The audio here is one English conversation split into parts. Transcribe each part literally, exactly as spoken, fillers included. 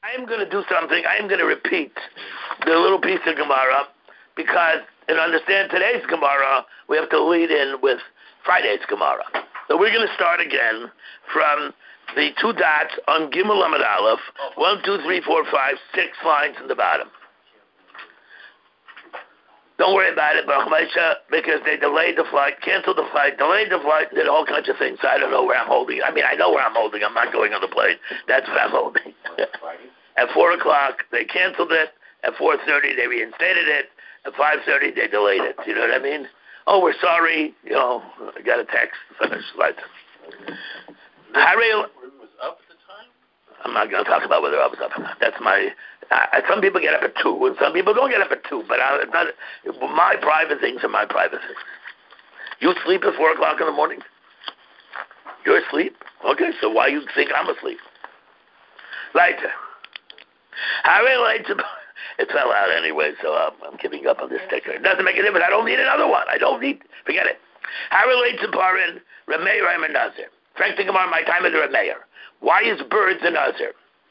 I'm going to do something. I'm going to repeat the little piece of Gemara because, and understand today's Gemara, we have to lead in with Friday's Gemara. So we're going to start again from the two dots on Gimel Amud Aleph, one, two, three, four, five, six lines in the bottom. Don't worry about it, Baruch Moshe, because they delayed the flight, canceled the flight, delayed the flight, did all kinds of things. So I don't know where I'm holding. I mean, I know where I'm holding. I'm not going on the plane. That's where I'm holding. At four o'clock, they canceled it. At four thirty, they reinstated it. At five thirty, they delayed it. You know what I mean? Oh, we're sorry. You know, I got a text. Finish. Right. Harry was up at the time? I'm not going to talk about whether I was up or not. That's my... Uh, some people get up at two, and some people don't get up at two. But I, not, my private things are my private things. You sleep at four o'clock in the morning? You're asleep? Okay, so why you think I'm asleep? Later. Harry later. It fell out anyway, so I'm, I'm giving up on this sticker. It doesn't make a difference. I don't need another one. I don't need. Forget it. Harry later parin Rameir I'm a Nazir. Frank the Gemara, my time is a Rameir. Why is birds a Nazir?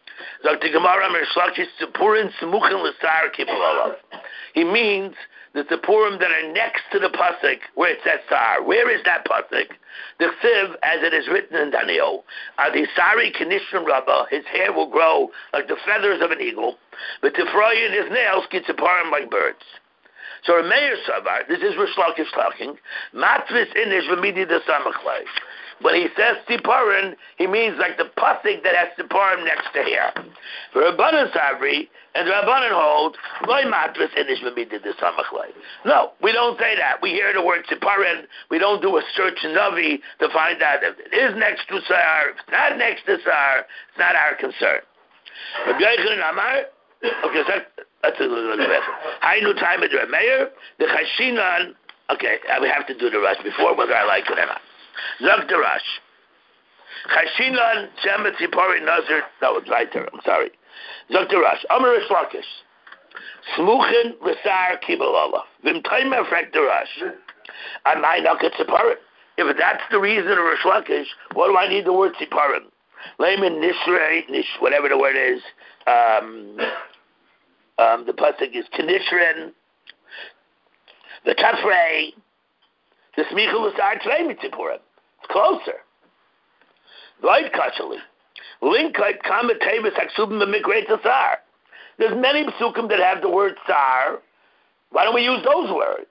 He means the Tzipurim that are next to the pasuk where it says Sar. Where is that pasuk? The Chsiv, as it is written in Daniel, Adisari Kanishrim Rabbah, his hair will grow like the feathers of an eagle, but Tifroyin, his nails, get Tzipurim like birds. So Rameir Savar, this is Rish Lakish talking, Matvis Inish V'midi the Samachlai. When he says Tzipurim, he means like the pasuk that has Tzipurim next to hair. For Rabbanan Savri and Rabbanan hold, Loy Matris Inish V'midi the Samachlai. No, we don't say that. We hear the word Tzipurim. We don't do a search in Navi to find out if it is next to Sar, if it's not next to Sar. It's not our concern. Rabbi Yochanan Amar, okay, so that's a little bit better. Hainu time at Rameir, the Chashinan, okay, we have to do the rush before whether I like it or not. Zog the rush. Chashinan Shemet Tzipori Nazir, no, it's right there, I'm sorry. Zog the rush. Amar Rish Lakish. Smuchin L'sar Kibel Allah. Vim Taimer Frek the rush. I might not get Tzipurim. If that's the reason of Rish Lakish, what do I need the word Tzipurim? Layman Nishrei, Nish, whatever the word is, um... Um, the pasuk is Kanishrin, the Tafrei, the Smichel L'sar Tvei Mitzipurim. It's closer. Right, Kashali. Linkite Kamet Tevis Haksubim B'Mikrei Tzar. There's many psukim that have the word Tsar. Why don't we use those words?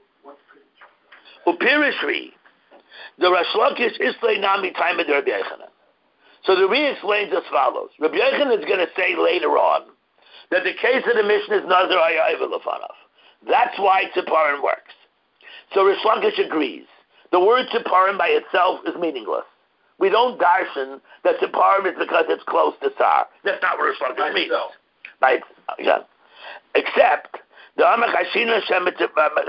Upirishri. The Rish Lakish Islay Nami Time of Rabbi Yochanan. So the Ri explains as follows. Rabbi Yochanan is going to say later on that the case of the Mishnah is Nazir Hayayva Lefanov. That's why Tzipurim works. So Rish Lakish agrees. The word Tzipurim by itself is meaningless. We don't darshan that Tzipurim is because it's close to Sar. That's not what Rish Lakish means. Itself. By itself. Yeah. Except the Amar Chashina Shemet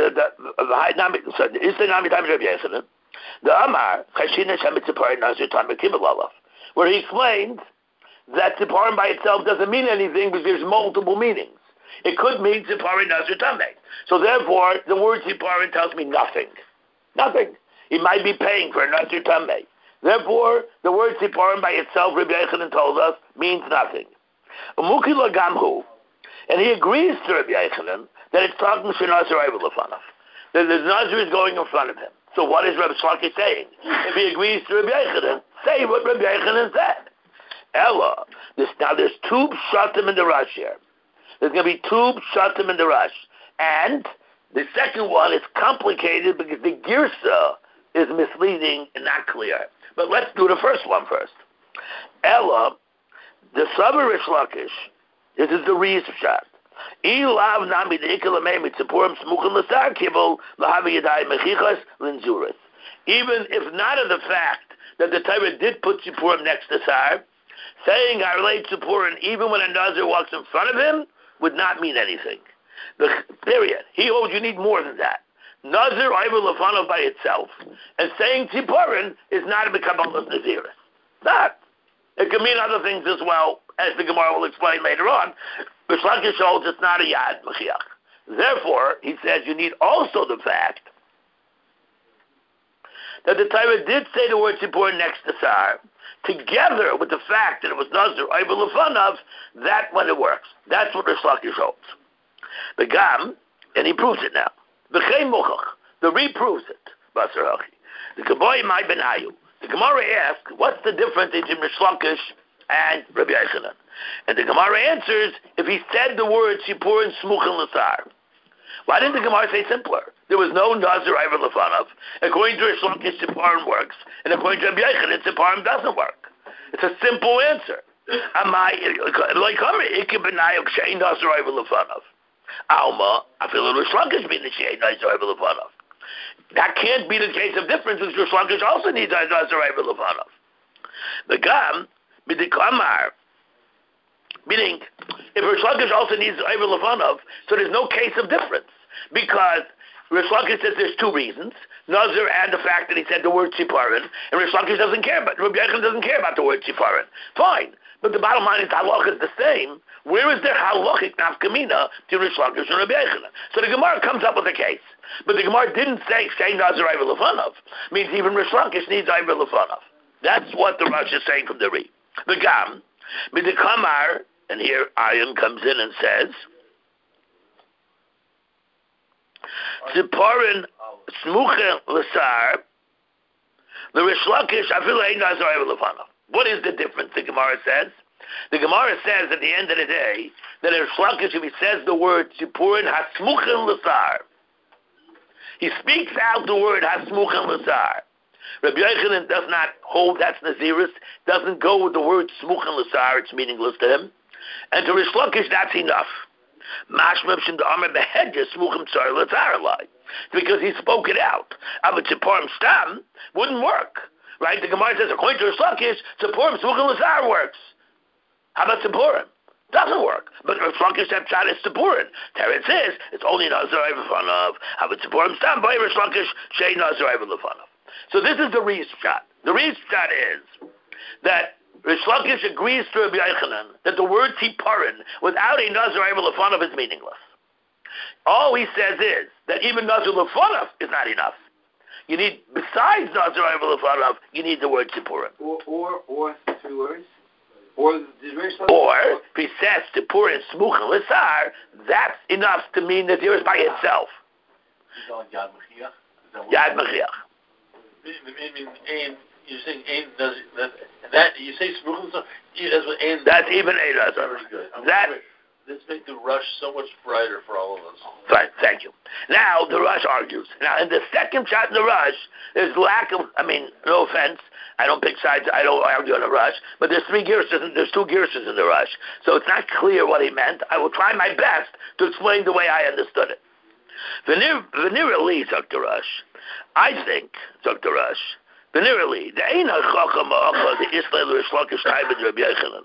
the Isnami Tam Rabbi Yochanan. The Amar Chashina Shemet Tzipurim Nazir Tam Kibel Olav, where he explains that Tzipurim by itself doesn't mean anything because there's multiple meanings. It could mean Tzipurim Nazir Tameh. So therefore, the word Tzipurim tells me nothing. Nothing. He might be paying for a Nazir Tameh. Therefore, the word Tzipurim by itself, Rabbi Yochanan told us, means nothing. Umukila Gamhu, and he agrees to Rabbi Yochanan that it's talking to Nazir Lefanov, that the Nazir is going in front of him. So what is Rabbi Shlaki saying? If he agrees to Rabbi Yochanan, say what Rabbi Yochanan said. Ella, this, now there's two pshatim in the rush here. There's going to be two pshatim in the rush. And the second one is complicated because the girsa is misleading and not clear. But let's do the first one first. Ella, the Savar Rish Lakish, this is the Ri's pshat. Ilav nami de'ikalamei mitzipurim smuchin l'sar kibul l'havi yadai mechichas l'nzuris. Even if not of the fact that the Torah did put Tzipurim next to Sar, saying I relate to Purim even when a Nazir walks in front of him would not mean anything. The, period. He holds you need more than that. Nazir Iver Lefanov by itself, and saying Tzipurim is not a Kabbalah Naziris. Not. It can mean other things as well, as the Gemara will explain later on. Rish Lakish holds it's not a Yad Mashiach. Therefore, he says you need also the fact that the Torah did say the word Tzipurim next to Sar, together with the fact that it was Nazir Over Lefanav, that when it works. That's what Rish Lakish holds. The Gam, and he proves it now. The Chem Mochach, the Re proves it. Basar Hachi. The Kaboy Mai Benayu. The Gemara asks, what's the difference between Rish Lakish and Rabbi Yochanan? And the Gemara answers, if he said the words Shipur and Smuch and Lasar. Why didn't the Gemara say simpler? There was no Nazir Iver Lefanov. According to Rish Lakish, Siparim works, and according to Rabbi Yochanan, Siparim doesn't work. It's a simple answer. Like Ikki Benayok Shei Nazir Iver Lefanov. Alma, I feel Rish Lakish means Shei Nazir Iver Lefanov. That can't be the case of difference, because Rish Lakish also needs a Nazir Iver Lefanov. The Gam, Midikamar, meaning, if Rish Lakish also needs Iver Lefanov, so there's no case of difference. Because Rish Lakish says there's two reasons. Nazir and the fact that he said the word Tziparin, and Rish Lakish doesn't care about, Rabbi Yochanan doesn't care about the word Tziparin. Fine. But the bottom line is the halacha is the same. Where is there halachic nafkamina to Rish Lakish and Rabbi Yochanan? So the Gemara comes up with a case. But the Gemara didn't say Shei Nazir Iver Lefanov. Means even Rish Lakish needs Iver Lefanov. That's what the Rosh is saying from the Re. The Gam, Midikamar, and here Ayin comes in and says, Ziporin Smuche Lasar, the Rish Lakish Afil Ein Nazir Iver Lefanov. What is the difference? The Gemara says. The Gemara says at the end of the day that Rish Lakish, if he says the word Ziporin Hasmuchen Lasar, he speaks out the word Hasmuchen Lasar. Rabbi Yochanan does not hold that's Naziris, doesn't go with the word Smuchen Lasar, it's meaningless to him. And to Rish Lakish, that's enough. Because he spoke it out. But Tziporim Stam wouldn't work. Right? The Gemara says, according to Rish Lakish, Tziporim Smuchen Lasar works. How about Tziporim? Doesn't work. But Rish Lakish said Pshat is Tziporim. Teretz says, it's only Nazir Iver Lefanov. How about Tziporim Stam by Rish Lakish, Shei Nazir Iver Lefanov. So this is the Reis Pshat. The Reis Pshat is that Rish Lakish agrees to Rabbi Yochanan that the word Tziparin without a Nazir Iver Lefanov is meaningless. All he says is that even Nazir Lefanov is not enough. You need, besides Nazir Iver Lefanov, you need the word Tzipurim. Or, or, or three words. Or, or if he says Tzipurim Smuch and Lasar, that's enough to mean that there is by itself. Yad Mechiach. Yad Mechiach. I mean, ain, you're saying ain does that, that you say Smuch and Lasar. That's even a Nazir. Very good. That. Let's make the rush so much brighter for all of us. Fine, thank you. Now, the Rush argues. Now, in the second shot in the Rush, there's lack of, I mean, no offense, I don't pick sides, I don't argue on the Rush, but there's three Gershons, there's two Gershons in the Rush, so it's not clear what he meant. I will try my best to explain the way I understood it. Venerally, Doctor Rush, I think, Doctor Rush, venerally, the Ein HaChacham Ha'acha, the Israel Rish Lakish Taibed Rabbi Yochanan.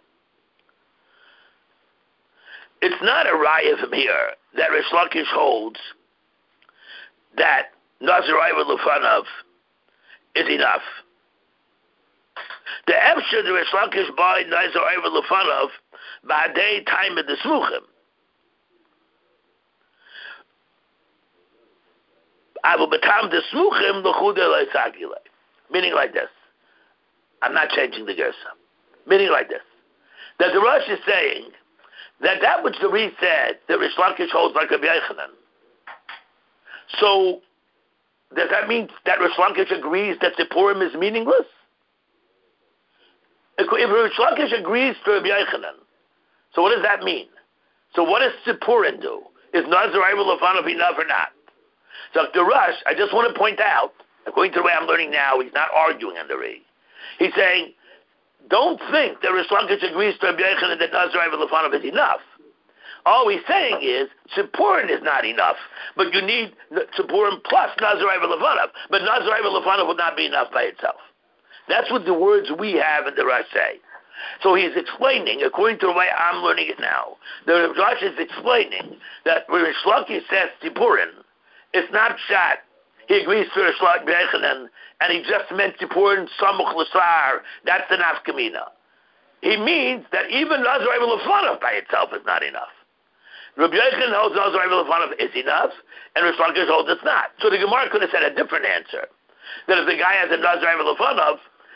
It's not a raya from here that Rish Lakish holds that Nazir Iver Lefanov is enough. The Efsher the Rish Lakish by Nazir Iver Lefanov ba'adei time of the Smuchim. I will become the Smuchim l'chude le'sagile. Meaning like this. I'm not changing the Gersa. Meaning like this. That the Rosh is saying that that which the Reed said, that Rish Lakish holds like Rabbi Yochanan. So, does that mean that Rish Lakish agrees that Tzipurim is meaningless? If Rish Lakish agrees to Rabbi Yochanan, so what does that mean? So what does Tzipurim do? Is Nazir Iver Lefanov enough or not? So the Rush, I just want to point out, according to the way I'm learning now, he's not arguing on the Reed. He's saying, don't think that Rish Lakish agrees to Rabbi Yochanan that Nazir Iver Lefanov is enough. All he's saying is Tzipurim is not enough, but you need Tzipurim plus Nazir Iver Lefanov. But Nazir Iver Lefanov would not be enough by itself. That's what the words we have in the Rush say. So he's explaining, according to the way I'm learning it now, the Rush is explaining that when Rish Lakish says Tzipurim, it's not shot. He agrees to Rish Yochanan, and he just meant Tzipurim Samuch Lasar. That's the nafkamina. He means that even Nazir Iver Lefanov by itself is not enough. Rabbi Yochanan holds Nazir Iver Lefanov is enough, and Rish Lakish holds it's not. So the Gemara could have said a different answer. That if the guy has a Nazir Iver Lefanov,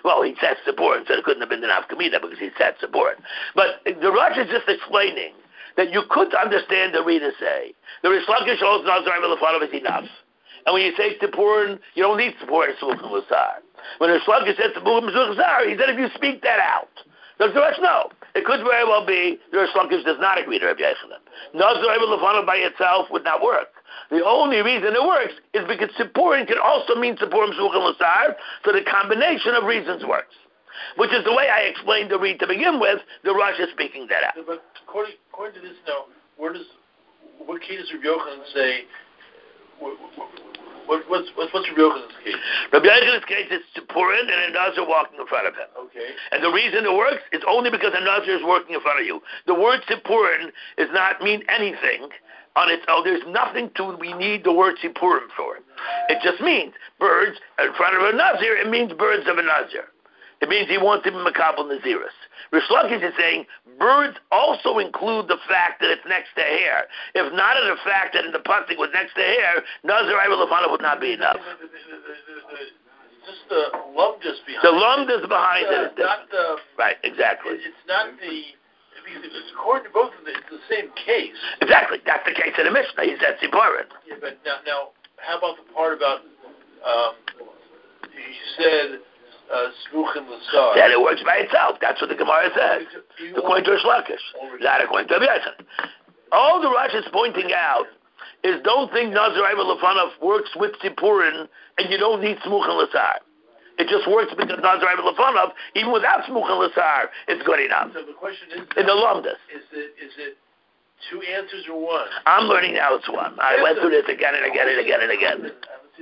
Well, he said Sippurim, so it couldn't have been the Nafkamina because he said Sippurim. But the Rosh is just explaining that you could understand the reader say, the Rish Lakish holds Nazar Lefanov is enough. And when you say Sippurim, you don't need Sippurim Smuchim L'Sar. When Rish Lakish said Sippurim Smuchim L'Sar, he said if you speak that out. Does the Rosh know? It could very well be the Rish Lakish does not agree to Rabbi Yochanan. Nazar Lefanov by itself would not work. The only reason it works is because Sippurim can also mean Sippurim Smuchim L'Sar, so the combination of reasons works. Which is the way I explained the read to begin with. The Rosh is speaking that out. But according, according to this now, where does what case does Rabbi Yochanan say? What, what, what's what's what's Rabbi Yochanan's case? Rabbi Yochanan's case is Sippurim and a Nazir walking in front of him. Okay. And the reason it works is only because a Nazir is working in front of you. The word Sippurim does not mean anything on its own. There's nothing to we need the word Sippurim for. It just means birds in front of a Nazir. It means birds of a Nazir. It means he wants to be Makabal Naziris. Rish Lakish is saying birds also include the fact that it's next to hair. If not in the fact that in the pasuk was next to hair, Nazir Lefanov would not be enough. Just the lumdus behind the lumdus behind it. it. Not the, right, exactly. It's not the, because it's according to both of them, it's the same case. Exactly. That's the case of the Mishnah. He said Sippurim. Yeah, but now, now, how about the part about, um, you said, Uh, that it works by itself. That's what the Gemara says. According to Rish Lakish, not according to Rabbi Yochanan. All the Rosh is pointing out is don't think Nazir Lefanov works with Sippurim and you don't need Smuchim L'Sar. It just works because Nazir Lefanov, even without Smuchim L'Sar, it's good enough. So the question is, in the Lumdus. Is it is it two answers or one? I'm learning now it's one. I went through this again and again and again and again.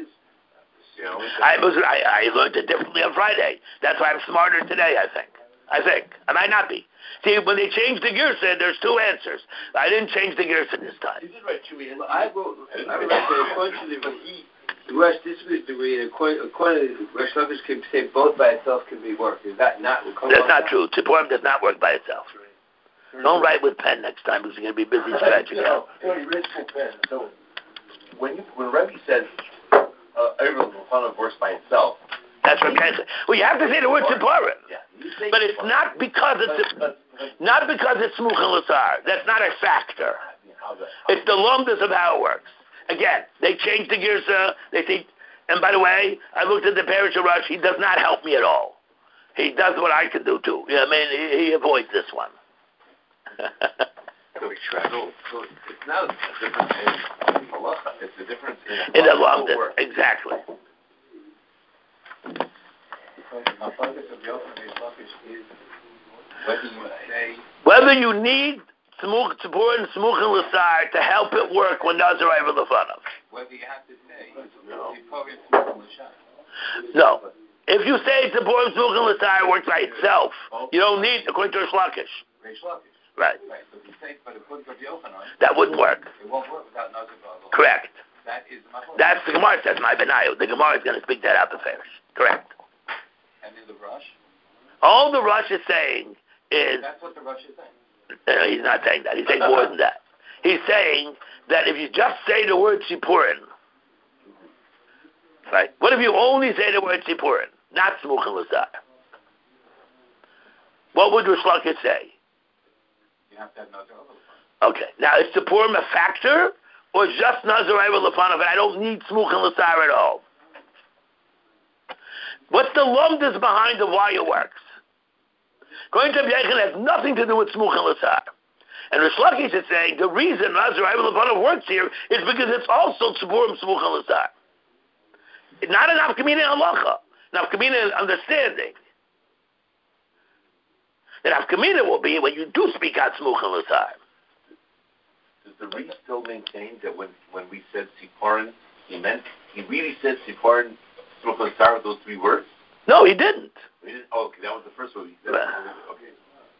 I was I, I learned it differently on Friday. That's why I'm smarter today, I think. I think. I might not be. See, when they changed the Girsa, there's two answers. I didn't change the Girsa this time. You did write two answers. Well, I wrote, I wrote that according to the, but he, the Rush, this was the read, according, according to the Rush Lakish can say both by itself can be worked. Is that not? That's not true. Sippurim does not work by itself. Don't write with pen next time because you're going to be busy scratching out. No, you read full pen. So, when, you, when Rebbe says, Uh, Lefanov works by itself. That's what I'm saying. Well, you have to say the word Sippurim. Yeah. But it's not because it's not because it's Smuchim L'Sar. That's not a factor. It's the lumdus of how it works. Again, they changed the Girsa. They say, and by the way, I looked at the Parish of Rush. He does not help me at all. He does what I can do too. Yeah, I mean, he, he avoids this one. So, so it's not a difference in halacha, it's a difference in, in the lumdus. Exactly. My focus of the ultimate is whether you say whether you need Sippurim and Smuchim L'Sar to help it work when Nazir Lefanov. Whether you have to say Sippurim Smuchim L'Sar. No. If you say Sippurim Smuchim L'Sar works by itself, you don't need, according to Rish Lakish. Rish Lakish. Right. Right. So if you say, but according to Yochanan, that wouldn't work. It won't work without Nazir Lefanov. Correct. That is my point. That's the Gemara says my benayu. The Gemara is going to speak that out the Farish. Correct. And in the Rush? All the Rush is saying is... That's what the Rush is saying. No, he's not saying that. He's saying more than that. He's saying that if you just say the word Sippurim, right? What if you only say the word Sippurim, not Smuchim L'Sar? What would Rish Lakish say? You have to have Nazir Lefanov. Okay. Now, is Sippurim a factor, or just Nazir Lefanov, and I don't need Smuchim L'Sar at all? What's the lumdus behind the why it works? According to Rabbi Yochanan, has nothing to do with Smuchim L'Sar. And Rish Lakish is saying the reason Nazir Lefanov works here is because it's also Sippurim Smuchim L'Sar. Not an Nafkamina halacha, Nafkamina understanding. The Nafkamina will be when you do speak out Smuchim L'Sar. Does the Reed still maintain that when, when we said Sippurim, he meant, he really said Sippurim Smuchim L'Sar with those three words? No, he didn't. We didn't. Oh, okay, that was the first one. That Well. was, okay.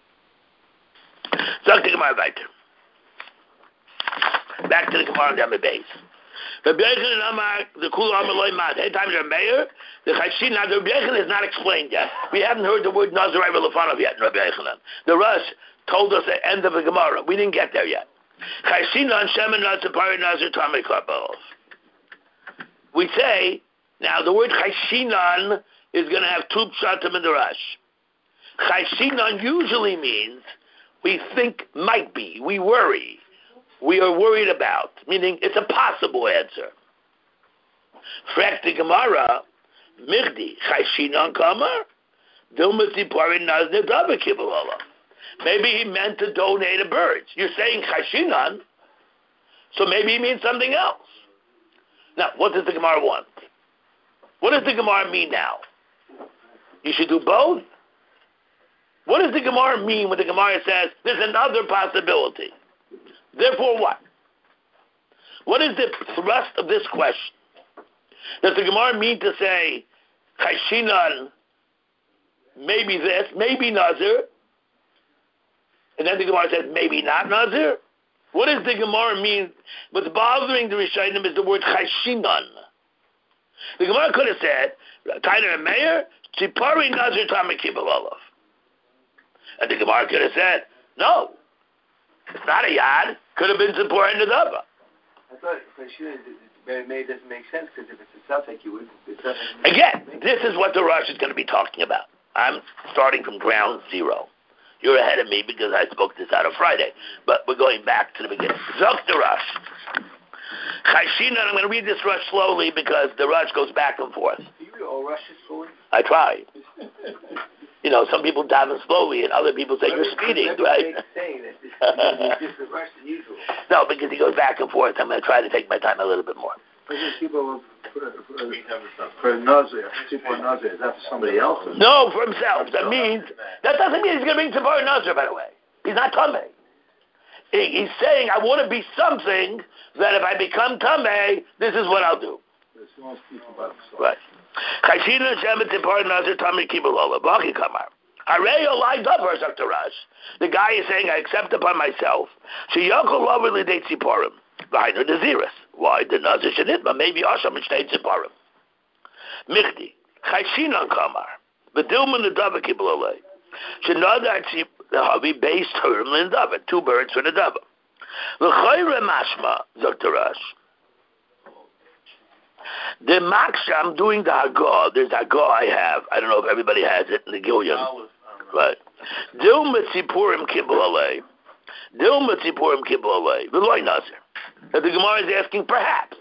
Sag the Gemara weiter. Back to the Gemara down the base. Rabbi Yochanan Amar, the Kula Amar Loi Mad. Hey, time the Mayor, the Chashin, now the Rabbi Yochanan is not explained yet. We haven't heard the word Nazir Lefanov yet in Rabbi Yochanan. The Rush told us the end of the Gemara. We didn't get there yet. Chashin on Shemin Nazir Pari Nazir Tamei Karbalov. We say, now the word Chashinan is going to have two pshatim in the Rash. Chayshinan usually means we think might be, we worry, we are worried about, meaning it's a possible answer. Frek the Gemara, Michdi, Chayshinan Kamar, Dilmati Parin Nazne Dava Kibalala. Maybe he meant to donate a bird. You're saying Chayshinan, so maybe he means something else. Now, what does the Gemara want? What does the Gemara mean now? You should do both? What does the Gemara mean when the Gemara says there's another possibility? Therefore what? What is the thrust of this question? Does the Gemara mean to say, Chayshinan, maybe this, maybe Nazir? And then the Gemara says, maybe not Nazir? What does the Gemara mean? What's bothering the Rishonim is the word Chayshinan. The Gemara could have said, Tainer and Meir, Tzipari Nazir Tamakibal Olav. And the Gemara could have said, no, it's not a Yad, could have been Tzipor and Nadava. I thought Chayshinan Meir doesn't make sense because if it's a Suffolk, you would. Again, this is what the Rosh is going to be talking about. I'm starting from ground zero. You're ahead of me because I spoke this out on Friday. But we're going back to the beginning. Zok the Rosh. Chayshinan, I'm going to read this Rosh slowly because the Rosh goes back and forth. Do you read all Rushes slowly? I try. You know, some people daven slowly and other people say you're speeding, right? Saying that this is different Rush than usual. No, because he goes back and forth. I'm going to try to take my time a little bit more. People for Nazir, Tzipor Nazir, is that for somebody else? No, for himself. That means, that doesn't mean he's going to bring Tzipor Nazir, by the way. He's not Tameh. He, he's saying, I want to be something that if I become Tameh, this is what I'll do. Right. Chayshinan Shem Tzipor Nazir Tameh Kibbalola. B'Achi Kamar. Harei Olai Davar Zaktarash. The guy is saying, I accept upon myself. Sheyakol Lover Lidei Tziporim. V'Hainu Naziris. Why? The Nazir Shenitma. Maybe Asham and Shtei Tziporim. Michdi. Chayshinan Kamar. V'Dilman Nadava Kibbalolei. Shenadar Tziporim based Hurim Lindava. Two birds for Nadava. L'chayre Mashma Zaktarash. The Maksha, I'm doing the Hagah. There's Hagah I have. I don't know if everybody has it in the Gillian. Right. Dil Mitzipurim Kibbalei. Dil Mitzipurim Kibbalei. V'loi Nazir. That the Gemara is asking, perhaps.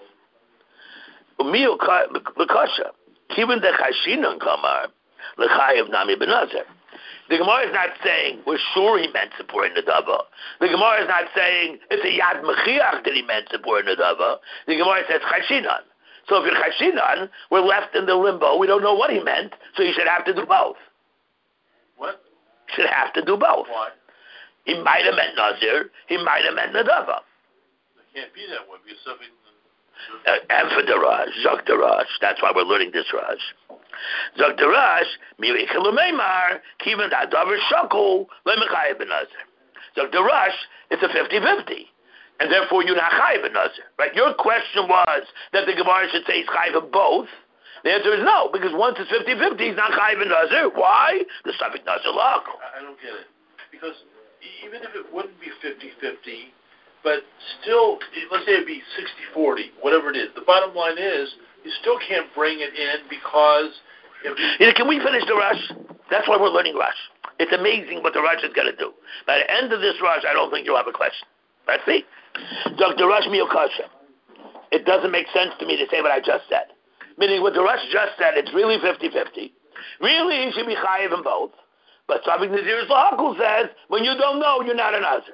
Umil L'kasha. Kivin de Chayshinan Kamar. L'chayev Nami Benazir. The Gemara is not saying, we're sure he meant Tzipor in Nadava. The Gemara is not saying, it's a Yad Mechiach that he meant Tzipor in Nadava. The Gemara says Chayshinan. So if you're Chayshinan, we're left in the limbo. We don't know what he meant, so you should have to do both. What? Should have to do both. Why? He might have meant Nazir. He might have meant Nadava. It can't be that way because something. Uh, and for the Raj, Zok the Raj. That's why we're learning this Raj. Zok the Raj, Mirikel Meimar, Kivan Adavar Shakul, Lemechayim Ben Nazir. Zok the Raj, it's a fifty-fifty. And therefore you're not chayiv in Nazir, right? Your question was that the Gemara should say he's chayiv in both. The answer is no, because once it's fifty-fifty, he's not chayiv in Nazir. Why? The Suffolk Nazir Lach. I don't get it. Because even if it wouldn't be fifty-fifty, but still, let's say it'd be sixty forty, whatever it is, the bottom line is, you still can't bring it in because... If yeah, can we finish the Rush? That's why we're learning Rush. It's amazing what the Rush is going to do. By the end of this Rush, I don't think you'll have a question. Let's see. Doctor Rush Miyokasha. It doesn't make sense to me to say what I just said. Meaning what the Rush just said, it's really fifty-fifty. Really, he should be chayiv in both. But Tzavik Nazir Lahakul says, when you don't know, you're not a Nazir.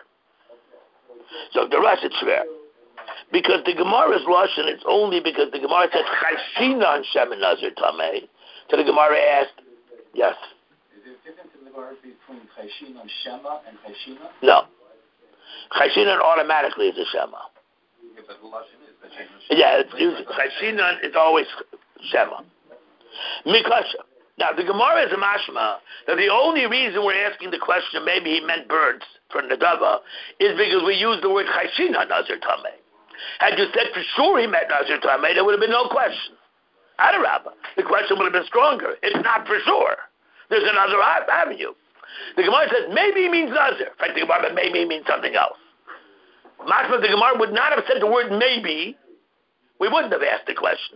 So the Rush, it's fair. Because the Gemara is Lush, and it's only because the Gemara says, Chayshinan Shem Nazir Tameh. So the Gemara asked, yes. Is there a difference in the Gemara between Chayshinan Shema and Chayshinan? No. Chayshinan automatically is a Shema. Yeah, but the Lashon is the Shema. Yeah, it's, it's, Chayshinan is always Shema. Mikasha. Now, the Gemara is a mashma that the only reason we're asking the question, maybe he meant birds for Nadava, is because we use the word Chayshinan Nazir Tameh. Had you said for sure he meant Nazir Tameh, there would have been no question. Adarabba. The question would have been stronger. It's not for sure. There's another avenue. The Gemara says maybe he means Nazir. In fact, the Gemara said maybe he means something else. Mashma, the Gemara would not have said the word maybe. We wouldn't have asked the question.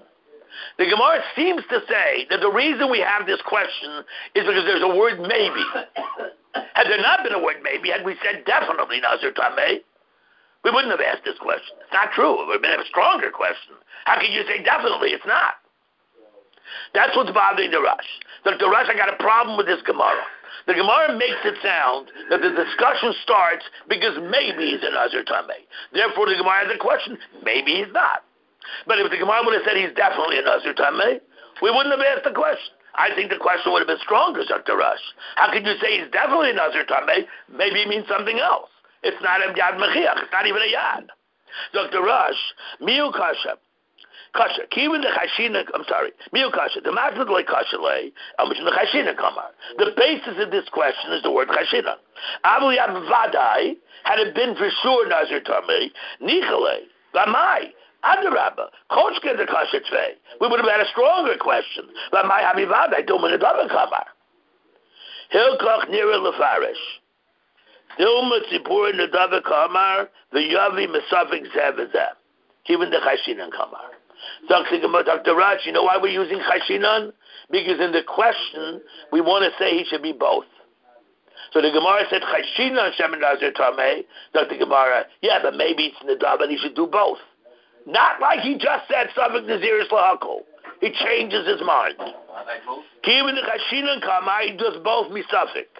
The Gemara seems to say that the reason we have this question is because there's a word maybe. Had there not been a word maybe, had we said definitely Nazir Tameh, we wouldn't have asked this question. It's not true. It would have been a stronger question. How can you say definitely? It's not. That's what's bothering the Rush. Look, the Rush, I got a problem with this Gemara. The Gemara makes it sound that the discussion starts because maybe he's a Nazir Tameh. Therefore, the Gemara has a question. Maybe he's not. But if the Gemara would have said he's definitely a Nazir Tameh, we wouldn't have asked the question. I think the question would have been stronger, Doctor Rush. How can you say he's definitely a Nazir Tameh? Maybe it means something else. It's not a Yad Mechiach. It's not even a Yad. Doctor Rush, Miu Kasha. Kasha. Kivin the Chashina, I'm sorry. Miu Kasha. The Magnus like Kasha lay, which the Chashina Kamar. The basis of this question is the word Chashina. Abu Yad Vadai, had it been for sure Nazir Tameh, Nichale, Lamai. Adarabba, Koshke the Kasha Tvei. We would have had a stronger question. Lamai Habivad, I don't want to Kamar. Hilkach Nira Lefarish. Dilma Tzipur Nadava Kamar, the Yavi Mesafik Zevazeh. Even the Chashinan Kamar. Doctor Raj, you know why we're using Chashinan? Because in the question, we want to say he should be both. So the Gemara said Chashinan Shemin Nazir Tameh. Doctor Gemara, yeah, but maybe it's Nadav and he should do both. Not like he just said Safik Naziris Lahakol. He changes his mind. Even the Chashinan Kamar, he does both Misafik.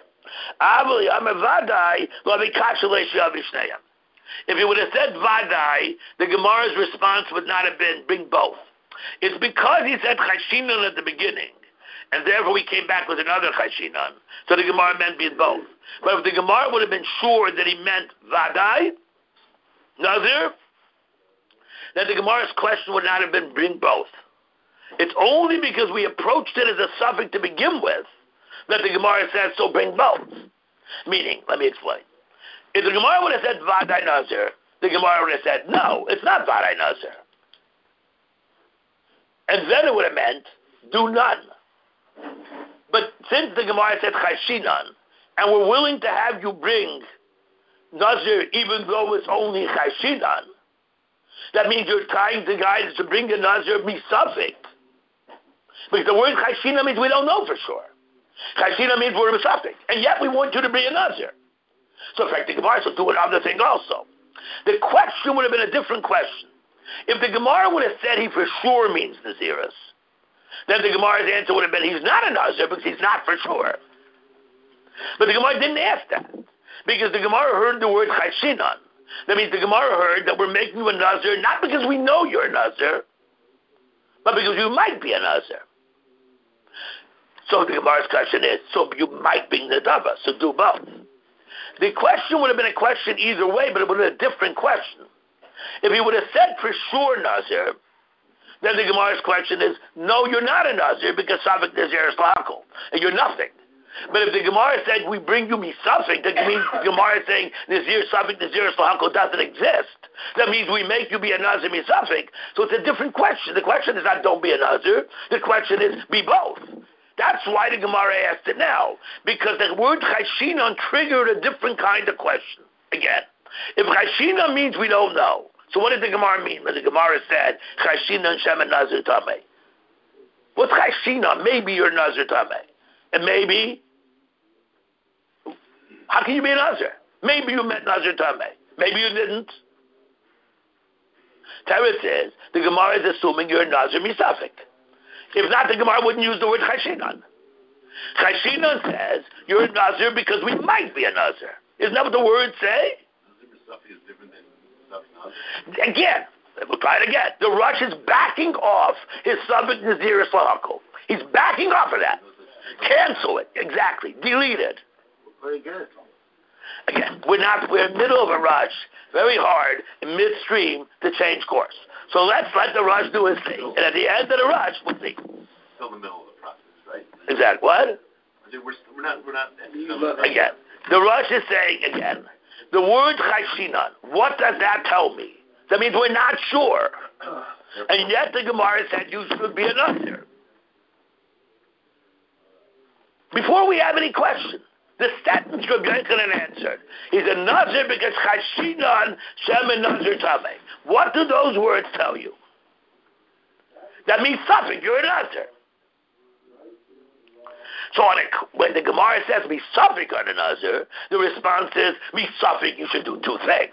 If he would have said Vadai, the Gemara's response would not have been bring both. It's because he said Chashinan at the beginning, and therefore we came back with another Chashinan. So the Gemara meant being both. But if the Gemara would have been sure that he meant Vadai, Nazir, then the Gemara's question would not have been bring both. It's only because we approached it as a suffix to begin with that the Gemara says, so bring both. Meaning, let me explain. If the Gemara would have said Vadai Nazir, the Gemara would have said, no, it's not Vadai Nazir. And then it would have meant, do none. But since the Gemara said Chashinan, and we're willing to have you bring Nazir even though it's only Chashinan, that means you're trying to guide us to bring the Nazir Misafik. Because the word Chashinan means we don't know for sure. Chashinan means we're Misafik. And yet we want you to bring a Nazir. So in fact, the Gemara will do another thing also. The question would have been a different question. If the Gemara would have said he for sure means Naziris, then the Gemara's answer would have been he's not a Nazir because he's not for sure. But the Gemara didn't ask that. Because the Gemara heard the word Chashinan. That means the Gemara heard that we're making you a Nazir not because we know you're a Nazir, but because you might be a Nazir. So the Gemara's question is, so you might be Nadava, so do both. The question would have been a question either way, but it would have been a different question. If he would have said for sure Nazir, then the Gemara's question is, no, you're not a Nazir because Safik Nazir is Lahakol, and you're nothing. But if the Gemara said, we bring you Misafik, that means the Gemara is saying Nazir, Safik, Nazir, Lahakol doesn't exist. That means we make you be a Nazir Misafik. So it's a different question. The question is not don't be a Nazir. The question is be both. That's why the Gemara asked it now. Because the word Chashinan triggered a different kind of question. Again, if Chashinan means we don't know, so what did the Gemara mean when the Gemara said Chashinan Shemin Nazir Tameh? What's Chashinan? Maybe you're Nazir Tameh. And maybe, how can you be a Nazir? Maybe you meant Nazir Tameh. Maybe you didn't. Teretz says, the Gemara is assuming you're a Nazir Misafik. If not, the Gemara wouldn't use the word Chashinan. Chashinan says, you're a Nazir because we might be a Nazir. Isn't that what the words say? Nazir is different than Nazir. Again, we'll try it again. The Rush is backing off his Safik Nazir Lahakol. He's backing off of that. Cancel it. Exactly. Delete it. Very good. Again, we're not, we're in the middle of a rush, very hard, in midstream, to change course. So let's let the rush do his thing. And at the end of the rush, we'll see. Still in the middle of the process, right? Exactly. What? I think we're, still, we're not, we're not. Again, the rush is saying, again, the word Chashinan, what does that tell me? That means we're not sure. And yet the Gemara said you should be a Nazir. Before we have any question, the sentence Rabbi Yochanan answered. He's a Nazir because Chashinan Shemin Nazir Tameh. What do those words tell you? That means suffix. You're a Nazir. So on a, when the Gemara says me suffix on a Nazir, the response is me suffix. You should do two things.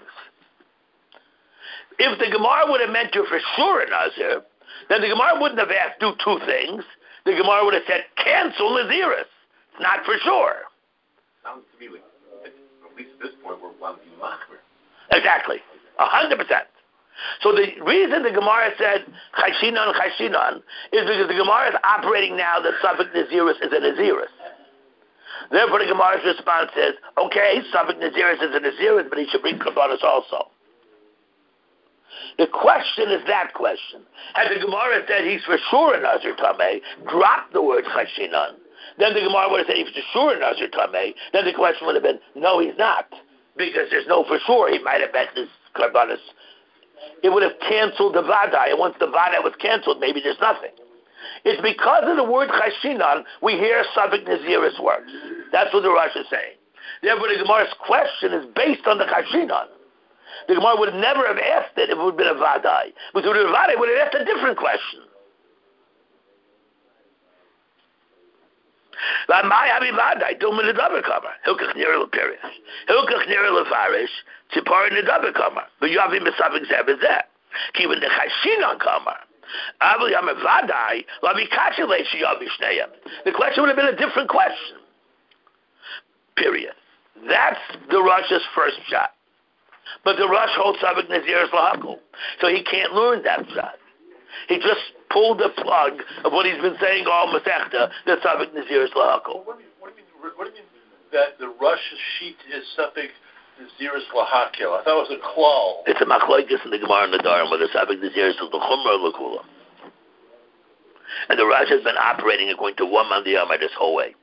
If the Gemara would have meant you're for sure a Nazir, then the Gemara wouldn't have asked do two things. The Gemara would have said cancel Naziris. It's not for sure. Sounds to me like at least at this point we're one to machmer. Exactly, a hundred percent. So the reason the Gemara said Chayshinan Chayshinan is because the Gemara is operating now that suffix Naziris is a Naziris. Therefore, the Gemara's response is, okay, suffix Naziris is a Naziris, but he should bring Karbanos also. The question is that question. Had the Gemara said he's for sure a Nazir Tameh, drop the word Chayshinan, then the Gemara would have said he's for sure a Nazir Tameh, then the question would have been, no, he's not, because there's no for sure. He might have met this Karbanos. It would have canceled the Vadai, and once the Vadai was canceled, maybe there's nothing. It's because of the word Chayshinan we hear suffix Naziris works. That's what the Rosh is saying. Therefore, the Gemara's question is based on the Chayshinan. The Gemara would never have asked it if it would have been a Vadai. But if it would have been a Vadai, it would have asked a different question. V'amai habi Vadai, dum l'davar kamar. Hilkach nira l'pirish. Hilkach nira l'farish, tzipor l'davar kamar. V'yavi misafik zeh v'zeh. Ki when the Chayshinan kamar. Aval yam Vadai, lavi kachi leishi yavi shneyam. The question would have been a different question. Period. That's the Rosh's first shot. But the Rosh holds Savik Naziris Lahakol. So he can't learn that shot. He just pulled the plug of what he's been saying all Masechta, that Savik Naziris Lahakol. What do you what do you mean, what do you mean that the Rosh sheet is Savik Naziris Lahakol? I thought it was a klal. It's a machlokes in the Gemara and the Dharma, whether Savik Naziris is the Chumra or Lakula. And the Rosh has been operating according to one man the Yamai this whole way.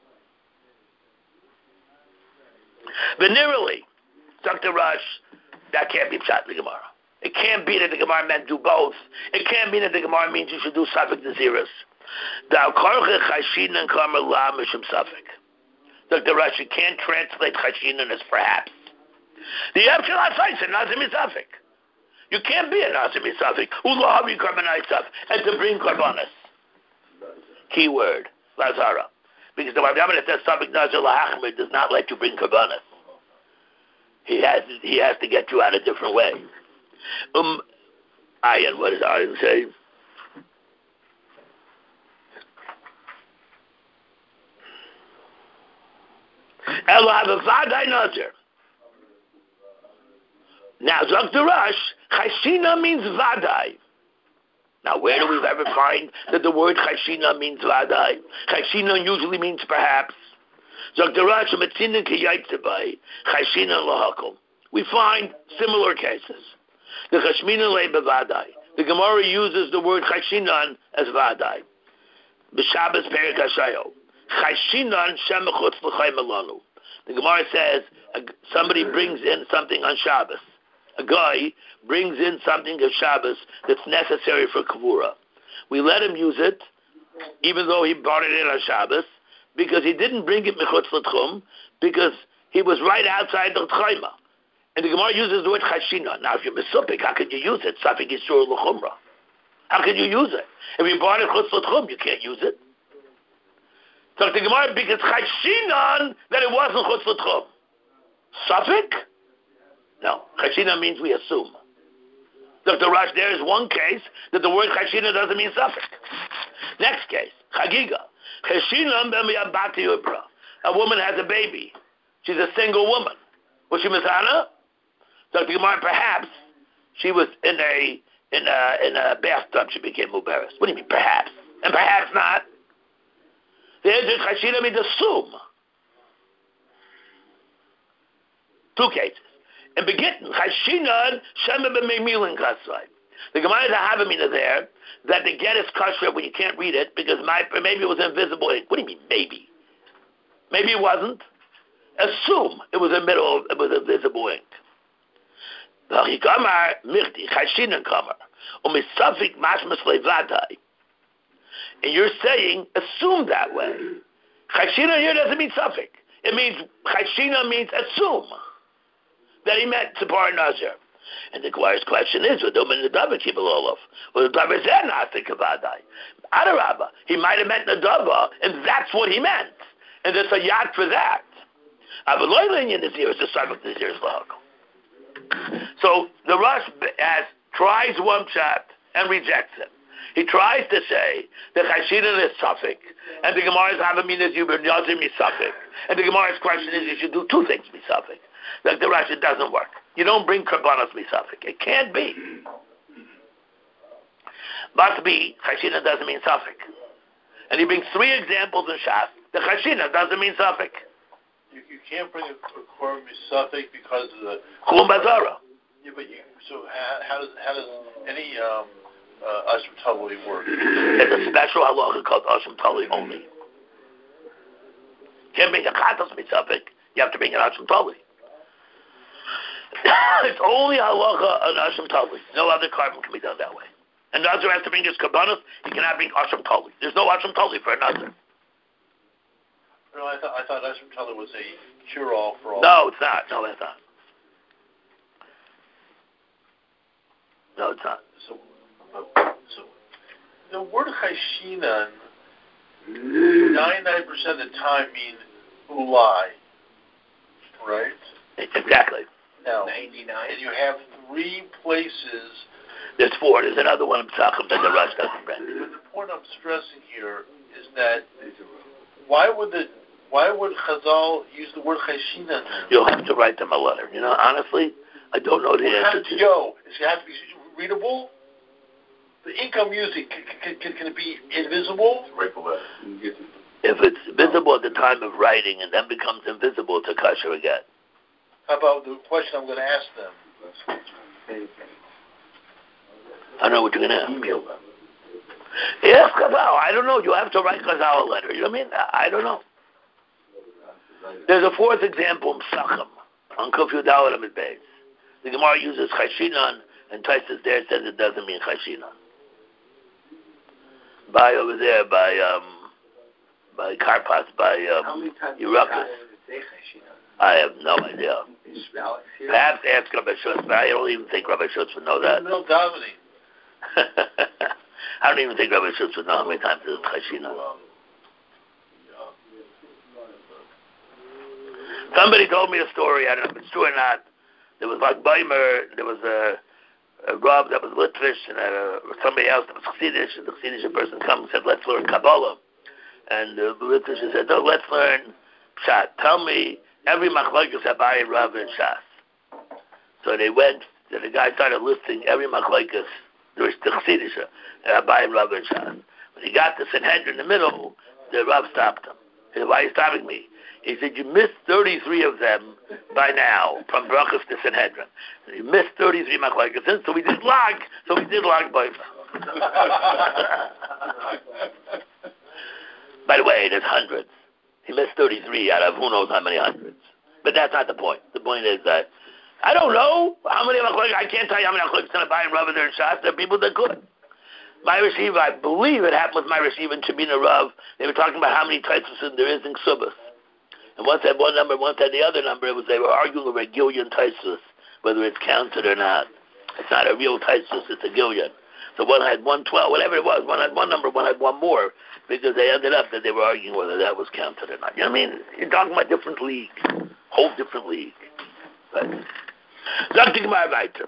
Venerally, Doctor Rush, that can't be pshat in the Gemara. It can't be that the Gemara meant do both. It can't be that the Gemara means you should do Safik Naziris. Thou korche Chayshinan kamer la mishum Safik. Doctor Rush, you can't translate Chayshinan as perhaps. The Yevshel HaSaisa, Nazir Misafik. You can't be a Nazir Misafik. Ulahavi Karbanai Saf. And to bring Karbanas. Key word, Lazara. Because the Rabbi that says Safik Nazir Lahachmir does not let you bring Karbanas. He has he has to get you out a different way. Um, Ayan, what does Ayan say? Elo have a Vadai Nazir. Now, Doctor Rush, Chayshina means Vadai. Now, where do we ever find that the word Chayshina means Vadai? Chayshina usually means perhaps. We find similar cases. The Chashmina le bevadai. The Gemara uses the word Chashinan as vadai. B'Shabbos perik hashayo. Chashinan shem mechutz l'chaim elanu. The Gemara says somebody brings in something on Shabbos. A guy brings in something of Shabbos that's necessary for kavura. We let him use it, even though he brought it in on Shabbos, because he didn't bring it mechutz l'tchum, because he was right outside the tchaima. And the Gemara uses the word chashina. Now, if you're mesupik, how can you use it? Safik yisur l'chumra. How can you use it? If you brought it chutz l'tchum, you can't use it. So the Gemara, because chashinan, that it wasn't chutz l'tchum. Safik? No. Chashina means we assume. Doctor Rush, there is one case that the word chashina doesn't mean safik. Next case, chagiga. Chashina b'miyam bati ubra. A woman has a baby. She's a single woman. Was she Mizana? Doctor Gemara, perhaps she was in a in a in a bathtub. She became mubaris. What do you mean, perhaps? And perhaps not. The answer is chashina means assume. Two cases. And begin chashina shema b'meimilin kasai. The Gemara is a havamina there that the get is kosher when you can't read it because my, maybe it was invisible ink. What do you mean maybe? Maybe it wasn't. Assume it was a middle, it was a visible ink. And you're saying, assume that way. Chashina here doesn't mean suffix. It means, chashina means assume. That he meant Tzipor Nazir. And the Gemara's question is, well, the Dava Kibbutz Olaf. Well, the Dava said not think about that. Adarabba, he might have meant the Dava, and that's what he meant. And there's a yad for that. Avaloy in this year is the start of this year's log. So the Rosh has tries one shot and rejects it. He tries to say that Chashinan is Suffolk, and the Gemara's Havaminas Yubir Yazim is Suffolk. And the Gemara's question is you should do two things be Suffolk. Like the Rosh, it doesn't work. You don't bring Karbanos be Suffolk. It can't be. Must be Chashinan doesn't mean Suffolk. And he brings three examples in Shas. The Chashinan doesn't mean Suffolk. You, you can't bring a, a Korban Suffolk because of the Chum Bazara. Yeah, but you, so how, how does how does any um, uh, Ashram Tali work? It's a special halacha called Ashram Tali only. You can't bring a Chatas Mitzavik. You have to bring an Ashram Tali. It's only halacha on Ashram Tali. No other carbon can be done that way. And Nazir has to bring his Karbanos. He cannot bring Ashram Tali. There's no Ashram Tali for a Nazir. No, I thought I thought Ashram Tali was a cure-all for all. No, it's not. No, it's not. No, it's not. So, uh, so the word Chashinan, ninety-nine percent of the time mean ulai, right? Exactly. Now, ninety-nine. and you have three places. There's four. There's another one in Pesachim that the Rosh doesn't bring. But the point I'm stressing here is that why would the why would Chazal use the word Chashinan? You'll have to write them a letter. You know, honestly, I don't know the Well, answer how, to yo, does it have to be readable? The income music, can, can, can it be invisible? Write the letter. If it's visible at the time of writing and then becomes invisible, it's a kasher again. How about the question I'm going to ask them? I don't know what you're going to ask. Email them. Yes, Chazal. I don't know. You have to write Chazal a letter. You know what I mean? I don't know. There's a fourth example in Pesachim on Kufyu Dalet Amid Beis. The Gemara uses Chashinan, and Taisus there says it doesn't mean Chashinan. By over there, by um, by Karpas, by um, Yerukas. I have no idea. Perhaps ask Rabbi Schutz, but I don't even think Rabbi Schutz would know that. No davening. I don't even think Rabbi Schutz would know how many times it's Chashinan. Somebody told me a story, I don't know if it's true or not. There was like Baimer, there was a, a Rav that was Litvish, and a, somebody else that was Chassidish, and the Chassidish person comes and said, let's learn Kabbalah. And the Litvish said, no, let's learn Pshat. Tell me every machlokes Abaye, Rav, and Shas. So they went, and the guy started listing every machlokes, there was the Chassidish, Abaye, Rav, and Shas. When he got to Sanhedrin in the middle, the Rav stopped him. He said, why are you stopping me? He said, you missed thirty-three of them by now, from Brachos to Sanhedrin. You missed thirty-three machlokes, so we did log, so we did log by By the way, there's hundreds. He missed thirty-three out of who knows how many hundreds. But that's not the point. The point is that, I don't know how many machlokes, I can't tell you how many machlokes in Abaye and Rav there in Shas. There are people that could. My receiver, I believe it happened with my receiver in Shabina Rav. They were talking about how many types of there is in Ksubas. And once had one number, once had the other number. It was they were arguing over a Gillian Taisus, whether it's counted or not. It's not a real Taisus, it's a Gillian. So one had one twelve, whatever it was. One had one number, one had one more, because they ended up that they were arguing whether that was counted or not. You know what I mean? You're talking about different league, whole different league. But Zak the Gemara weiter.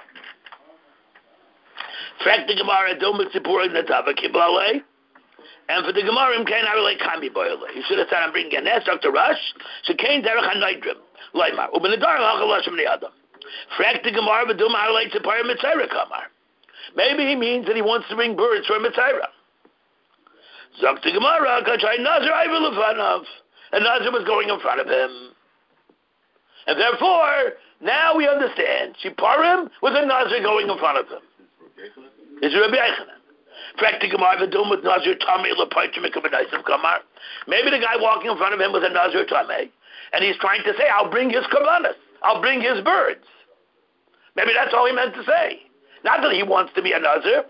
Frag the Gemara do mit Zipur in the Tava Kiblalei. And for the Gemara, im kein Arelei Kami Boile. You should have said, I'm bringing an S, Doctor Rush. So kein Derech HaNoidrim. Leimar. Uben Adar HaChalashim Niyadam. Frag the Gemara, V'dum Arelei Tzipar Mitzayra Kamar. Maybe he means that he wants to bring birds for Mitzayra. Zok the Gemara, Kachai Nazir Iver Lefanav. And Nazir was going in front of him. And therefore, now we understand. Shiparim was a Nazir going in front of him. It's Rabbi Eichanan. Maybe the guy walking in front of him was a Nazir Tameh, and he's trying to say, I'll bring his Karbanos, I'll bring his birds. Maybe that's all he meant to say. Not that he wants to be a Nazir.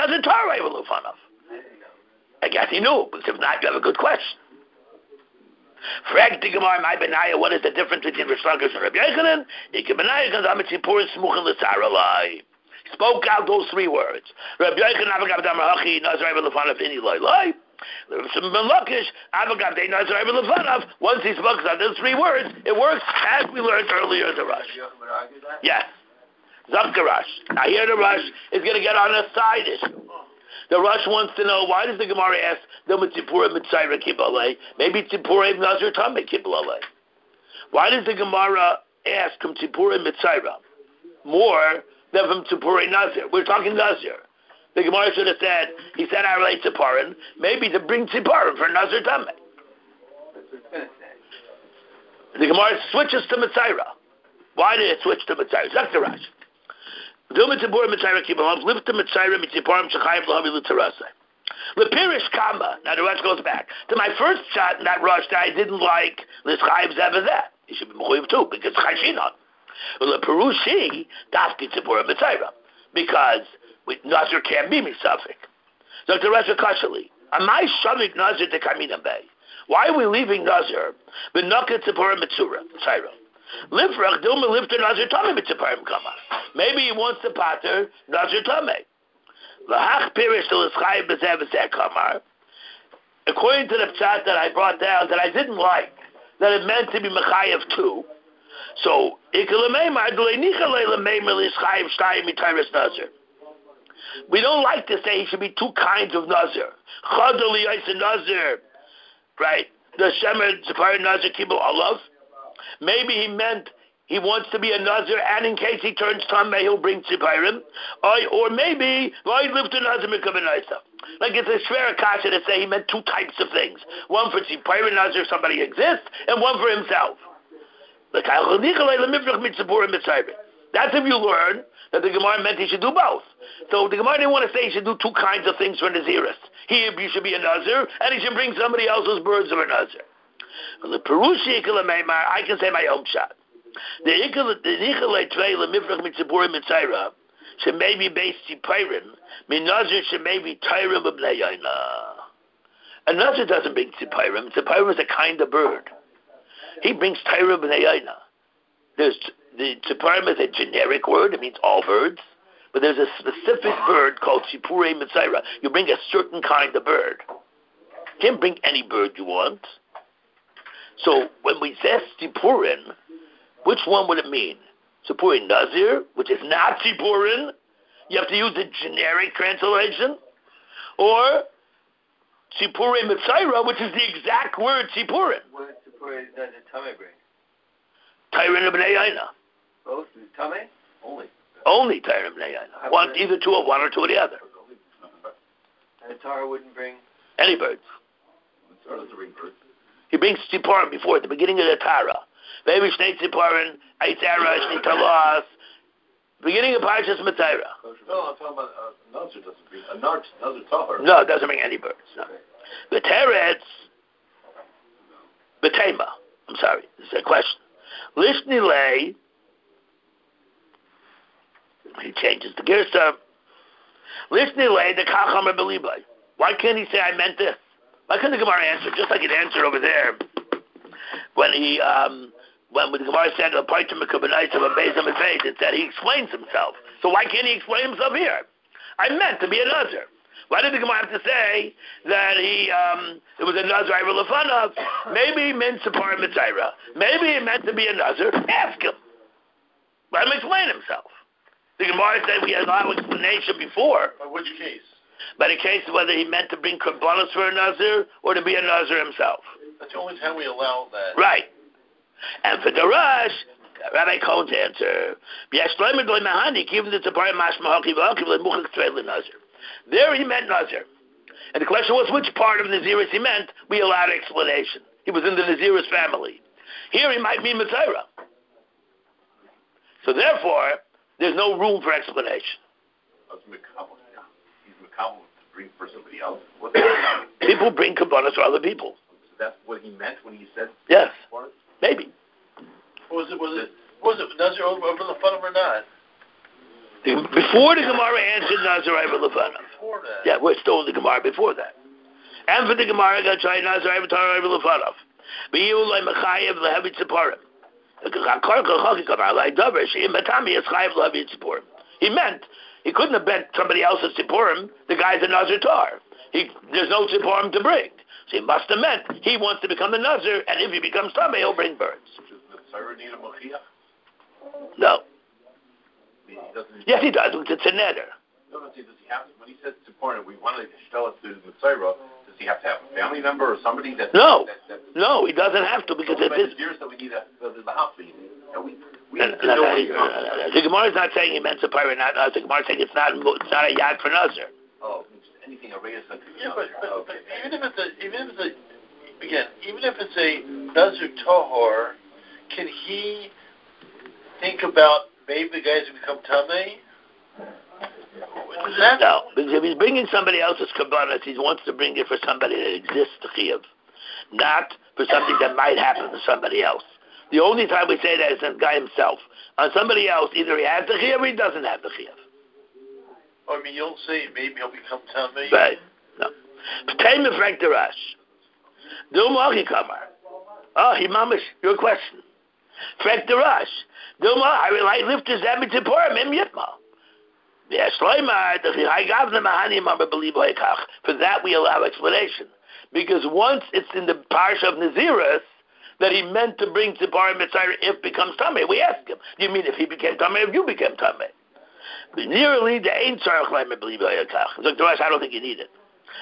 I guess he knew, because if not, you have a good question. Frag the Gemara, my Benaya, what is the difference between Rish Lakish and Rabbi Yochanan? Ike Benaya, because I'm a Tzipur and Smuch and L'Saralai. Spoke out those three words. Rabbi Yochanan, Avagav Damar Hachi, Nazar Rebbe Lefanav, Ini Loi Loi. Rabbi Lakish, Avagav De Nazar Rebbe Lefanav. Once he spoke out those three words, it works as we learned earlier in the Rush. Yes. Zapka Rush. Now here the Rush is going to get on a side issue. The Rush wants to know, why does the Gemara ask, maybe Tzipurah Nazir Tameh Kibbalei? Why does the Gemara ask from Tzipurah Mitzayra more than from Tzipurah Nazir? We're talking Nazir. The Gemara should have said, he said I relate Tziparin, maybe to bring Tziparin for Nazir Tameh. The Gemara switches to Mitzayra. Why did it switch to Mitzayra? Zapka Rush. Lepirish Kama. Now the Rush goes back to my first shot in that Rush that I didn't like. L'Chayiv Zevazeh. He should be Mechuyev too because Chayshina. Lepirushi Dafki Tzipurah Mitzayra because Nazir can't be Misafik. So the Rush Kashali. Am I Shavik Nazir to Kamina Bay? Why are we leaving Nazir? But Naka Tzipurah Mitzayra. Maybe he wants to pater Nazir Tameh. According to the pshat that I brought down, that I didn't like, that it meant to be Mechayev too. So, we don't like to say he should be two kinds of Nazir. Right? The Shemer Tzipar Nazir Kibul Olav. Maybe he meant he wants to be a Nazir, and in case he turns Tameh, he'll bring Tziparim. Or, or maybe, like it's a shver kasha to say he meant two types of things. One for Tziparim Nazir, if somebody exists, and one for himself. That's if you learn that the Gemara meant he should do both. So the Gemara didn't want to say he should do two kinds of things for Naziris. He, he should be a Nazir, and he should bring somebody else's birds of a Nazir. The Perushi I can say my own shot. The Ikale Trey Lemifrach Mitzipurim Mitzaira should maybe base Tzipirim, Minazir should maybe Tyrim of Neyayna. A Nazir doesn't bring Tzipirim. Tzipirim is a kind of bird. He brings Tyrim of Neyayna. There's the Tzipirim is a generic word, it means all birds, but there's a specific bird called Tzipurei Mitzaira. You bring a certain kind of bird. You can't bring any bird you want. So when we say Tzipurin, which one would it mean? Tzipurin Nazir, which is not Tzipurin, you have to use the generic translation, or Tzipurin Mitzaira, which is the exact word Tzipurin. What Tzipurin does it Tameh bring? Tyrin of Bnei Yaina. Both Tameh? Only. Only Tyrin of Bnei Yaina. One, either two of one or two of the other. And the Torah wouldn't bring any birds. The Torah doesn't bring birds. He brings Tziparim before, at the beginning of the Tara. Baby Shnei Tziparim, Eitzera, Shnei Talas, beginning of Parashas Matayra. No, I'm talking about uh, Nazir doesn't bring, a Nazir, Nazir Tahar. No, it doesn't bring any birds. No. B'teretz, B'tema, I'm sorry, this is a question. Lishni lei, he changes the Girsa. Lishni lei, the Kacham Rebbe. Why can't he say, I meant this? Why couldn't the Gemara answer, just like it answered over there, when he, um, when the Gemara said, it said he explains himself. So why can't he explain himself here? I meant to be a Nazir. Why did the Gemara have to say that he, um, it was a Nazir Ivor Lefanav? Maybe he meant Sipar Mitzayra. Maybe he meant to be a Nazir. Ask him. Let him explain himself. The Gemara said we had a lot of explanation before. By which case? By the case of whether he meant to bring Karbanos for a Nazir or to be a Nazir himself. That's the only time we allow that. Right. And for the Rush, Rabbi Cohn's answer, there he meant Nazir. And the question was which part of Naziris he meant. We allowed explanation. He was in the Naziris family. Here he might mean Mitzayra. So therefore, there's no room for explanation. He's Makabal to bring for somebody else. People bring Kabbalah for other people. So that's what he meant when he said. Yes, maybe. Was it? Was it? Was it Nazir over, over the fun or not? Before the Gemara answered Nazir over Lefanav. Before that. Yeah, we're still in the Gemara before that. And for the Gemara, got try Nazir over Torah over Lefanav. B'yiu loy mechayev lehevi tziporim. He meant he couldn't have bent somebody else's tziporim. The guy's a Nazir tar. He, there's no tziporim to bring. So he must have meant he wants to become a Nazir, and if he becomes Tameh, he'll bring birds. No. Yes, he does. It's a neder. No, no, see, does he have to, when he says tziporim, we want to tell us to the Mitzvah, does he have to have a family member or somebody that? No. That, that, no, he doesn't have to because so it is. years that we need a, the, the house we need. And we, we No, need to no, know no, what he's no, no, no, no. The Gemara is not saying he meant Tzipora, not Nazir. The Gemara is saying it's not, it's not a yad for Nazir. Oh, anything a raise. Yeah, but, but, but even if it's a, even if it's a, again, even if it's a Nazir Tohor, can he think about maybe the guys who become Tameh? No, because if he's bringing somebody else's kabbanas, he wants to bring it for somebody that exists, the chiyuv, not for something that might happen to somebody else. The only time we say that is on the guy himself. On somebody else, either he has the chiyuv or he doesn't have the chiyuv. I mean, you'll say maybe he'll become Tameh. Right. No. P'tei mefrek derash. Dilma he kamar. Oh, he mamish. Your question. Frek derash. Dilma, I will I lift his zemi tziporim im yitma. For that we allow explanation. Because once it's in the parsha of Naziris that he meant to bring Tziporim Mitzayir if it becomes Tameh, we ask him, do you mean if he became Tameh, if you became Tameh? Nearly the Ein Tzarech Laim believe Hayakach. So to us, I don't think you need it.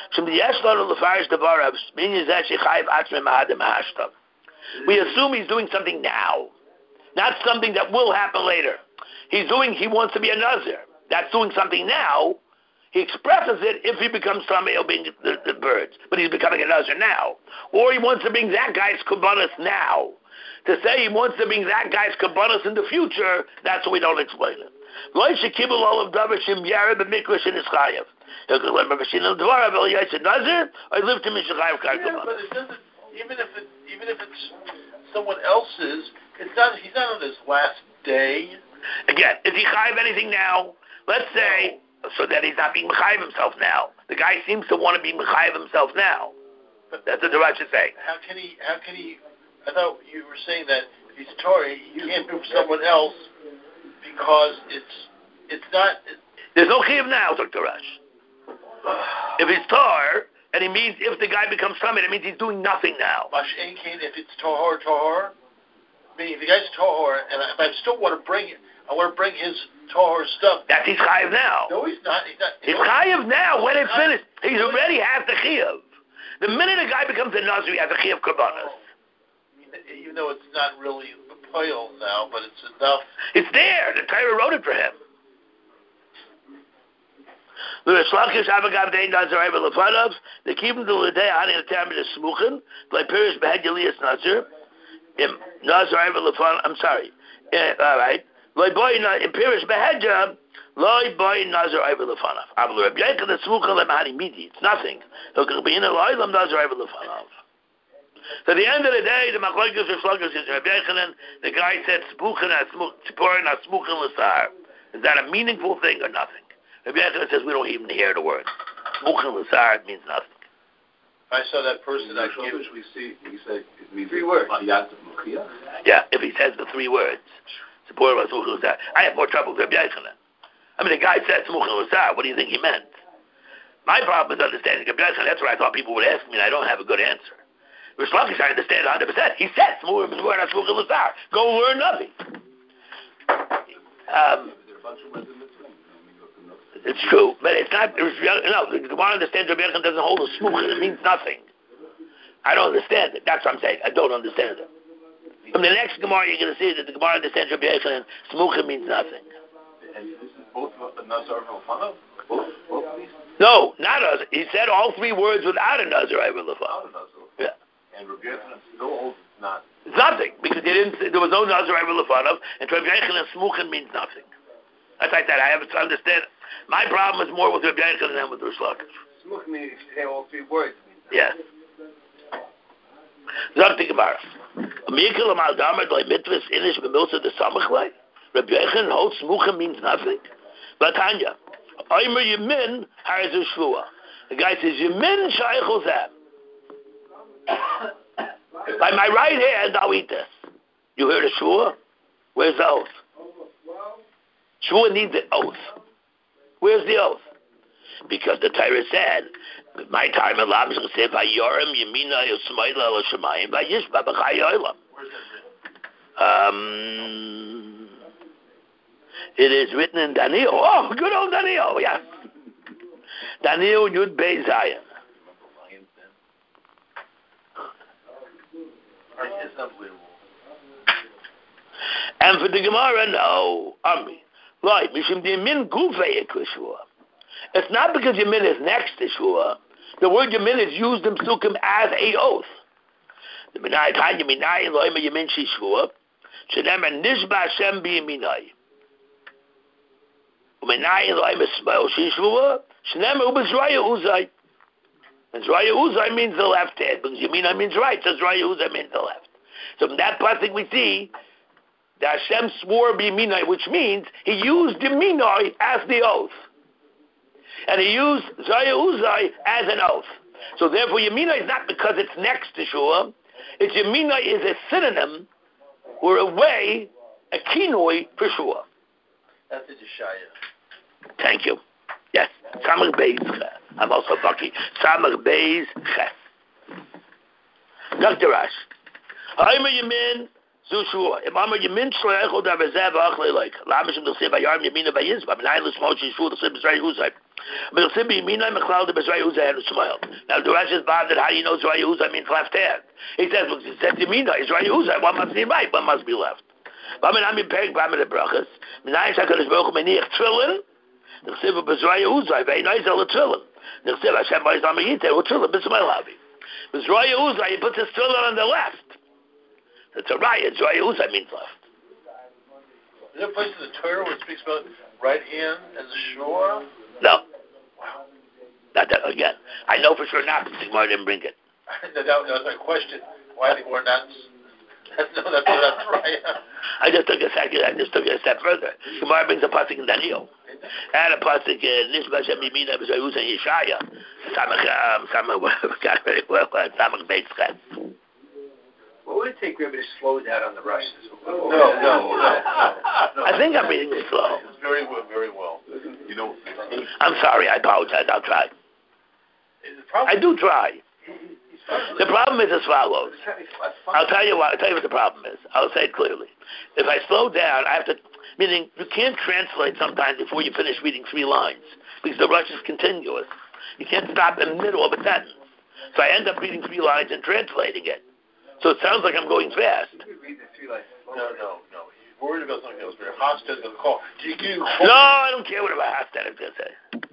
We assume he's doing something now, not something that will happen later. He's doing, he wants to be a Nazir. That's doing something now. He expresses it if he becomes Tameh, he'll bring the, the birds. But he's becoming a Nazir now. Or he wants to bring that guy's kabbanas now. To say he wants to bring that guy's kabbanas in the future, that's what we don't explain it. Yeah, but it doesn't, even if it, even if it's someone else's, it's not, he's not on his last day. Again, is he chayiv anything now? Let's say, so that he's not being mechayiv himself now. The guy seems to want to be mechayiv himself now. But that's what the Rashi is saying. How can he, how can he, I thought you were saying that if he's Torah, he can't do for someone else because it's, it's not. It, There's no chayiv now, Doctor Rash. If he's Tar, and he means if the guy becomes Tameh, it means he's doing nothing now. Mash'en Kain, if it's Tahor, Tahor, I mean, if the guy's Tahor, and I, if I still want to bring it, I want to bring his Tahor stuff. That's his chayiv now. No, he's not. He's not. He's chayiv now when it's finished. He's already has the chayiv. The minute a guy becomes a Nazir, he has a chayiv karbanas. Even though it's not really a pile now, but it's enough. It's there. The Torah wrote it for him. The Shlakish Avagav Dein Nazir Ever Lefanov, the Kibim the Lidei Ani Atam the Smuchen, like Pirish Behed Yelias Nazir, Nazir Ever Lefanov. I'm sorry. All right. Loy boy in Pirish Behedja, loy boy Nazir Ever Lefanov. Avlu Reb Yechon the Smuchen Lemani Midi. It's nothing. So Kabina Loy Lam Nazir Ever Lefanov. So at the end of the day, the Machlokes or Shlakish is Reb Yechonen. The guy said Smuchen as Smuchen as Smuchen Lesar. Is that a meaningful thing or nothing? Rabbi Yechonen says we don't even hear the word. Smuchen Lesar means nothing. I saw that person I give. We see, he said it means three words. Yeah, if he says the three words. I have more trouble with Rabbi Yechonen. I mean, the guy said Smuchen Lesar. What do you think he meant? My problem is understanding Rabbi Yechonen. That's what I thought people would ask me, and I don't have a good answer. Rish Lakish, I understand one hundred percent. He said Smuchen Lesar. Go learn nothing. Um, It's true, but it's not. It's, no, the Gemara understands Rabbi Yechonen doesn't hold a smuchen. It means nothing. I don't understand it. That's what I'm saying. I don't understand it. From the next Gemara, you're going to see that the Gemara understands Rabbi Yechonen. Smuchen means nothing. And this is both Nazar and Lefanov? Both, both of these? No, not us. He said all three words without a Nazar and Lefanov. Yeah. And Rabbi Yechonen still holds not. It's nothing because he didn't. There was no Nazar and Lefanov, and Rabbi Yechonen smuchen means nothing. As I said, I have to understand. My problem is more with Rabbi Yechonen than with Rish Lakish. Smuch means if you say all three words. Yes. Zog the Gemara. Mikol amal damer doy mitvus inish b'milsa de samachlei. Rabbi Yechonen holds smucha means nothing. Latanya. Oimer yemin harazu shvua. The guy says yemin shaychol zeh. By my right hand, I'll eat this. You heard a shua? Where's the oath? Shua needs an oath. Where's the oath? Because the Torah said, my time allows to say, Vayorim Yemina Yosmaila El Shemayim Vayishba B'Chai Olam. Um, it is written in Daniel. Oh, good old Daniel, yes. Daniel Yud Bei Zion. It's unbelievable. And for the Gemara, no. Ami. Right. Mishim Yemin Gufei Shua. It's not because Yemin is next to Shua. The word Yemin is used in Psukim as a oath. The Minai Tanya Minai Loima Yemin Shishua. Shenemar Nishba Hashem B'Yeminai. Uminai Loima Smail Shishua. Shenemar Ubezraya Uzai. And Zraya Uzai means the left hand, because Yeminai means right, so Zraya Uzai means the left. So from that passage we see that Hashem swore B'Yeminai, which means he used Yeminai as the oath. And he used Zraya Uzai as an oath. So therefore Yeminai is not because it's next to Shua, it's Yeminai is a synonym or a way, a kinoi for Shua. That's a Yeshaya. Thank you. Yes. Samach Beis. I'm also Bucky. Samach Beis Ches. Doctor Rash. Ha'ima Yemin Zu Shua. Im Amar Yemin Shloech Od Avezev Achle Leik. Lamashim D'chsev Vayarm Yemina Vayizba. B'nai L'Shmol Shishua D'chsev B'Zraya Uzay. B'D'chsev B'Yeminai Mechlal D'B'Zraya Uzay and Shmuel. Now the Rash is bothered. How do you know Zraya Uzay means left hand? He says, well, it says Yeminai, Zraya Uzay. One must be right, one must be left. B'Amin Ami Perek B'Amin Brachas. B'nai Shakadosh Baruch Hu Meniach Tefillin. D'chsev B'Zraya Uzay. V'Einai Zel Tefillin. D'chsev Hashem B'Yis Am Yiteh Tefillin B'Smail Havi. B'Zraya Uzay, he puts his tefillin on the left. It's a riot. Zraya Uzay means left. Is there a place in the Torah where it speaks about right hand as a shore? No. Wow. Not that again. I know for sure not because the Gemara didn't bring it. that, that was my question. Why the Gemara not? That's no, that's that's right. I just took a second. I just took it a step further. Gemara brings a pasuk in Daniel and a pasuk in Nishba Shem Yemina B'Zraya Uzay Yeshaya. Samach Samach got very well. Samach Beis Ches. What would it take Rebbe to slow down on the rushes? No, no, no, no. I think I'm reading it slow. It's very well, very well. You know, I'm sorry. I apologize. I'll try. I do try. The problem is as follows. I'll tell you what. I'll tell you what the problem is. I'll say it clearly. If I slow down, I have to. Meaning, you can't translate sometimes before you finish reading three lines because the rush is continuous. You can't stop in the middle of a sentence. So I end up reading three lines and translating it. So it sounds like I'm going fast. No, no, no. He's worried about something else. Hofstad's going to call. Do you, can you no, I don't care what about Hofstad is going to say.